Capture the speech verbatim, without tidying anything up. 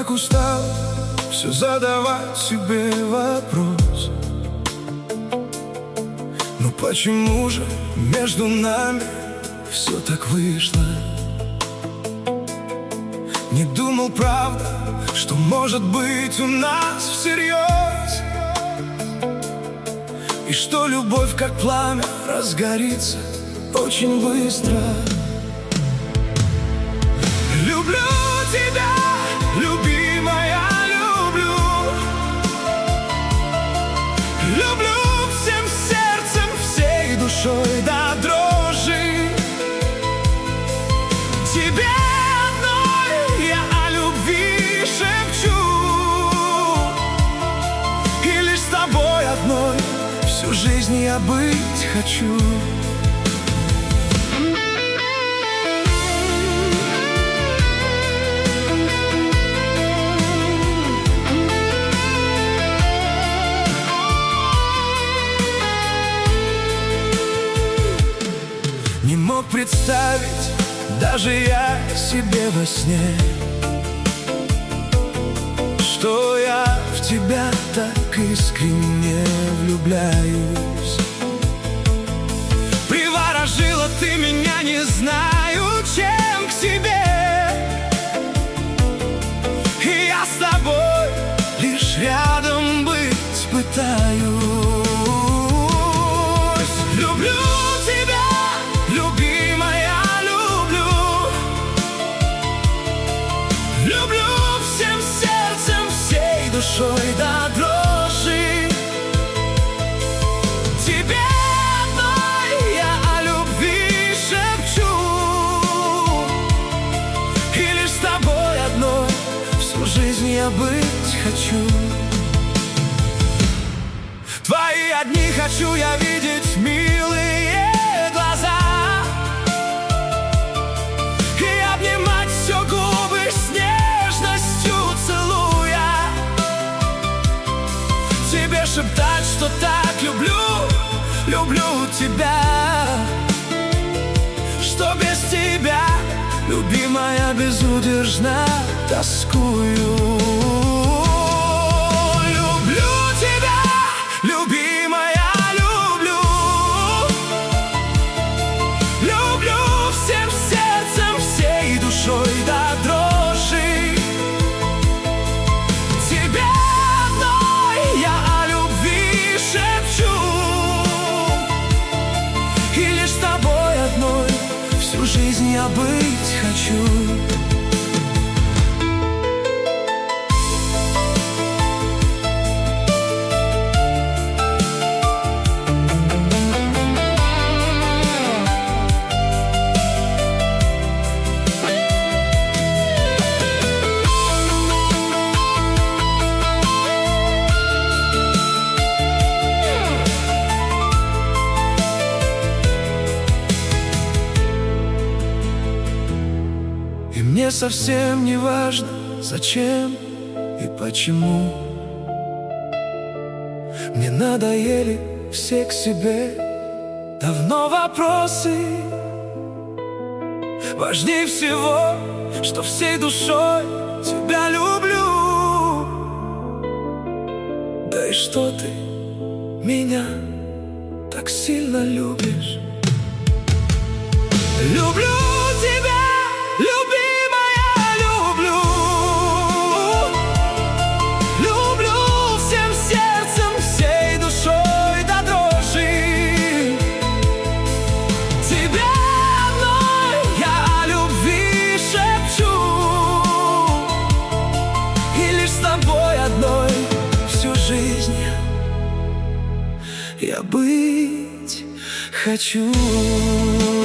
так устал все задавать себе вопрос: ну почему же между нами все так вышло? Не думал, правда, что может быть у нас всерьез, и что любовь, как пламя, разгорится очень быстро. Люблю тебя, любимая, люблю. Люблю всем сердцем, всей душой до дрожи. Тебе одной я о любви шепчу, и лишь с тобой одной всю жизнь я быть хочу. Не мог представить даже я себе во сне, что я в тебя так искренне влюбляюсь. Приворожила ты меня, не знаю, чем, к себе, и я с тобой лишь рядом быть пытаюсь. Люблю тебя, любимая, люблю. Люблю всем сердцем, всей душой до дрожи. Тебе одной я о любви шепчу, и лишь с тобой одной всю жизнь я быть хочу. Твои одни хочу я видеть, милые глаза, и обнимать все губы с нежностью целуя. Тебе шептать, что так люблю, люблю тебя, что без тебя, любимая, безудержно тоскую. Люблю тебя, любимая, люблю. Люблю всем сердцем, всей душой до дрожи. Тебе одной я о любви шепчу, и лишь с тобой одной всю жизнь я быть хочу. И мне совсем не важно, зачем и почему. Мне надоели все к себе давно вопросы. Важнее всего, что всей душой тебя люблю. Да и что ты меня так сильно любишь? Люблю тебя, любимая, люблю. Люблю всем сердцем, всей душой до дрожи. Тебе одной я о любви шепчу, и лишь с тобой одной всю жизнь я быть хочу.